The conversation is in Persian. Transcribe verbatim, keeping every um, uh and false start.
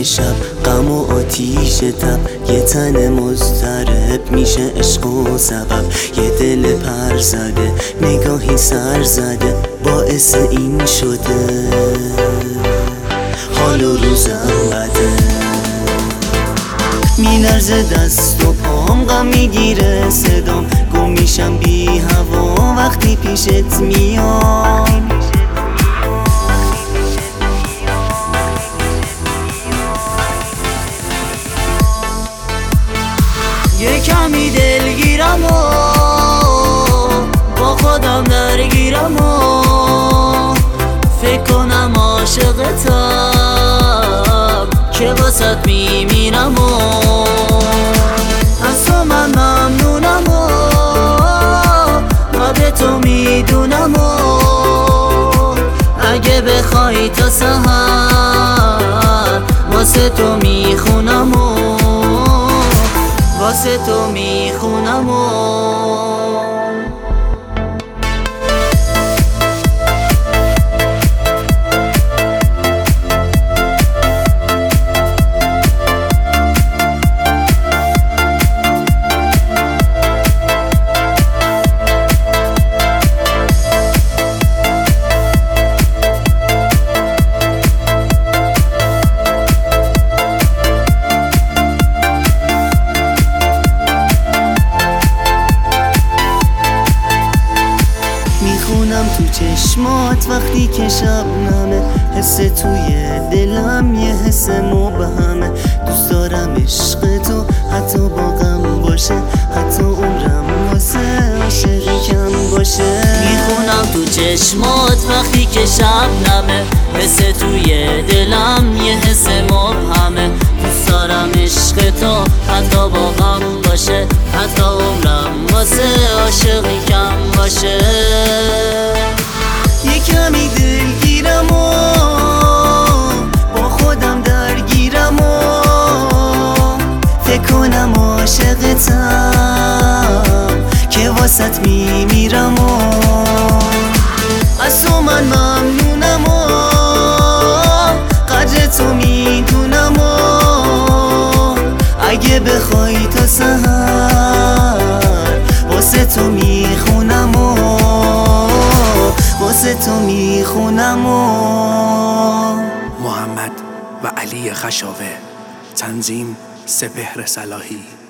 نیمه شب غم و آتیش تب، یه تن مضطرب میشه عشق و سبب. یه دل پر زده نگاهی سر زده باعث این شده حال و روزم بده. میلرزه دست و پام غم میگیره صدام، گم میشم بی هوا وقتی پیشت میام. یه کمی دلگیرم و با خودم درگیرم و فکر کنم عاشقتم که واسط میمیرم و از تو من ممنونم و و به تو میدونم و اگه بخوای تا سحر واسه تو میخونم و واسه تو میخونم و میخونم تو چشمات وقتی که شبنمه، حس توی دلم یه حس مبهمه. دوست دارم عشق تو حتی با غم باشه، حتی عمرم واسه عاشقی کم باشه. میخونم تو چشمات وقتی که شبنمه، حس توی دلم یه حس مبهمه. دوست دارم عشق تو حتی با غم باشه، حتی عمرم واسه عاشقی کم باشه. یه کمی دلگیرم و با خودم درگیرم و فکر کنم عاشقتم که واسط میمیرم و از تو من ممنونم و قدر تو میدونم و اگه بخوای تا سحر واسه تو میخونم و واسه تو میخونم و محمد و علی خشاوه، تنظیم سپهر صلاحی.